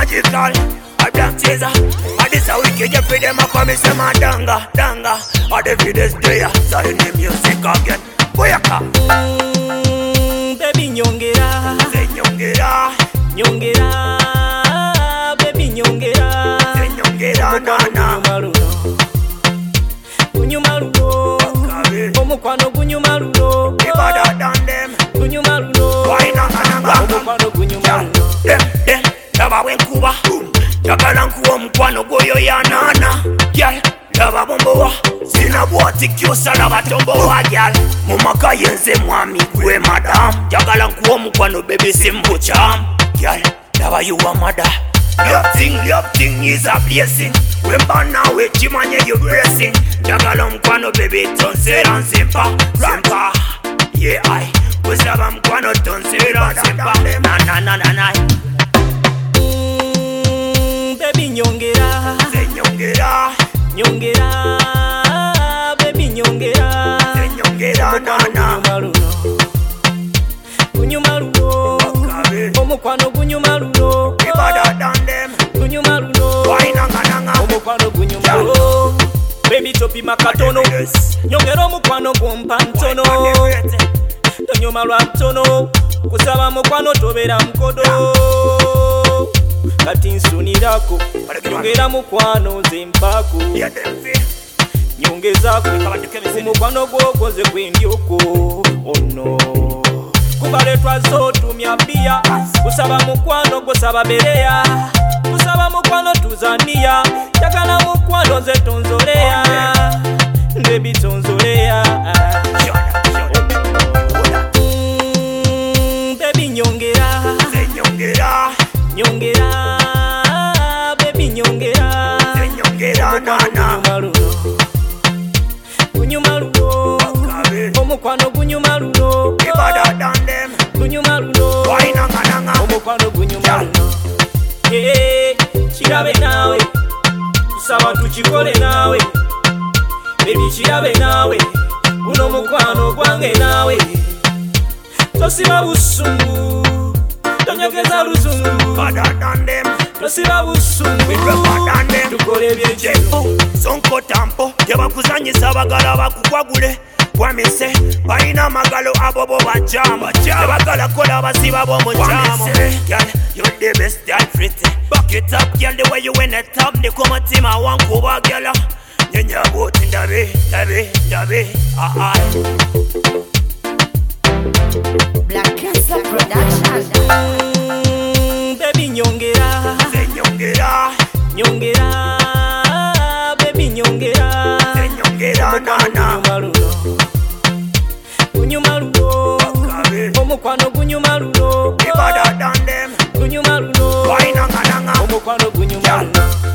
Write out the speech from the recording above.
magical. I black chaser. I this a wicked, you feel them a come, say man danga, danga. I the videos there, so in the music again. Boyaka. Baby nyongera. Say nyongera. Nyongera. Baby nyongera. Say nyongera, nana. Gunyuma luno. Omukwano gunyuma luno. Be better than them. Gunyuma luno. Why nanga? Omukwano gunyuma luno. Dem, lava wenkuba. Jagala nkuwa mukwano goyo ya nana. Gyal, lava bombowa. Sina bwati kyosa lava tombowa gyal. Mumaka yenze mwami gwe madam. Jagala nkuwa mukwano baby simbucham. Gyal, lava you a mother. Love thing is a blessing. Wemba nawe chimanye you blessing. Jagala mkwano baby tonsera nsimpa. Rampa, yeah I. Kusaba mkwano tonsera nsimpa. Na. Baby nyongera. Say nyongera. Nyongera. Baby nyongera. Say nyongera, nana. Gunyuma luno. Omukwano gunyuma luno. Be better than them. Gunyuma luno. Why nanga? Omukwano gunyuma luno. Baby topi makatono. Nyongera omukwano gumpa ntono. Tonyuma lwa ntono. Kusaba mukwano tobera mukodo. Kati nsunirako. Nyongera mukwano nze mpako. Nyongezako. Omukwano gwokoze gwindyoko. Ono. Kubale twazo tumya bia. Kusaba mukwano gusaba bereya. Kusaba mukwano tuzania. Jagala mukwano nze tonzoleya. Baby tonzoleya. Baby nyongera. Say nyongera. Nyongera. Baby nyongera. Say nyongera, nana. Gunyuma luno. Omukwano gunyuma luno. Be better than them. Gunyuma luno. Why nanga? Omukwano gunyuma luno. Kirabe nawe. Tusaba tukikole nawe. Baby kirabe nawe. Guno mukwano gwange nawe. Tosiba busungu. Tonyogeza luzungu. Better than them. Tosiba busungu. Better than them. Tukole byejefu. Sonko tampo. Tebakuzanyisa bagala bakukwagule. Wamise, baina magalo abobo bajama. Tebagala kola basiba bomujamo. Girl, you're the best girl pretty. Back it up, girl, the way you in the top. The come team I want kuba girl. Nyanya boat in dabe. Black Cancer Production. Baby nyongera. Say nyongera. Nyongera. Baby nyongera. Say nyongera, nana. Gunyuma luno. Omukwano gunyuma luno. Be better than them. Gunyuma luno. Why nanga? Omukwano gunyuma luno.